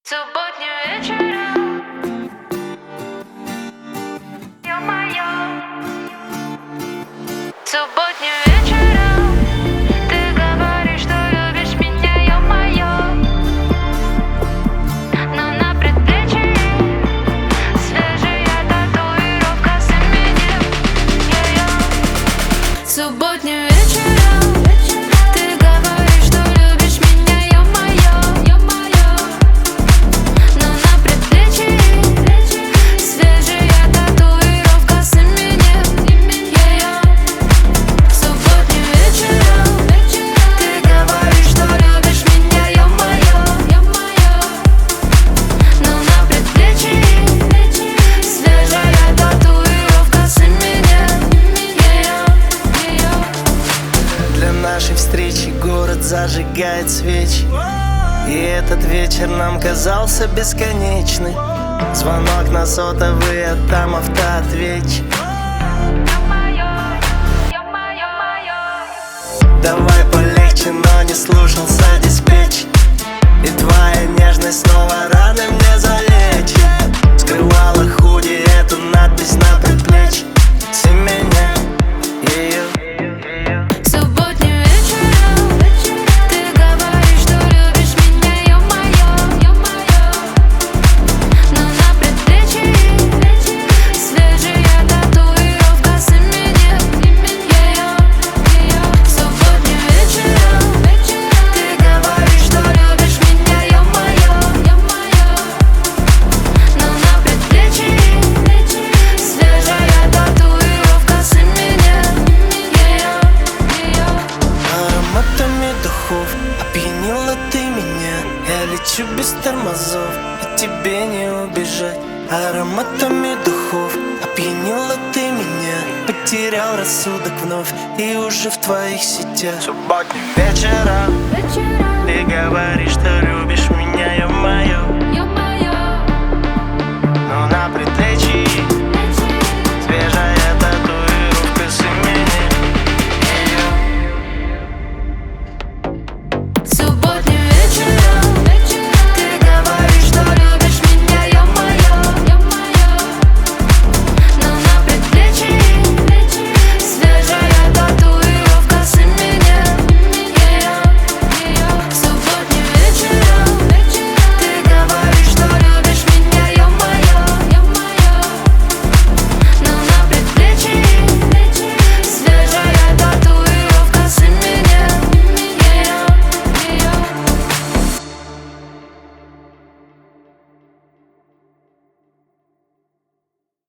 Субботним вечером, ё-моё. Субботним вечером ты говоришь, что любишь меня, ё-моё. Но на предплечье свежая татуировка с именем Йо-Йо. Субботним вечером ты говоришь, что любишь меня, ё-моё. Но на предплечье свежая татуировка с именем Йо-Йо. Субботним вечером ты говоришь, что любишь меня, ё-моё. Но на предплечье свежая татуировка с именем Йо-Йо. Для нашей встречи город зажигает свечи, и этот вечер нам казался бесконечным. Звонок на сотовый, а там автоответчик. Давай полегче, но не слушался диспетч. И твоя нежность снова раны мне залечит. Скрывала худи эту надпись на предплечье с именем ее. Субботним вечером ты говоришь, что любишь меня, ё-моё. Но на предплечье свежая татуировка с именем Йо-Йо. Субботним вечером ты говоришь, что любишь меня, ё-моё. Но на предплечье свежая татуировка с именем Йо-Йо. Ароматами духов опьянила ты меня. Я лечу без тормозов, и тебе не убежать. Ароматами духов опьянила ты меня. Потерял рассудок вновь и уже в твоих сетях. Субботним вечером ты говоришь, что любишь меня.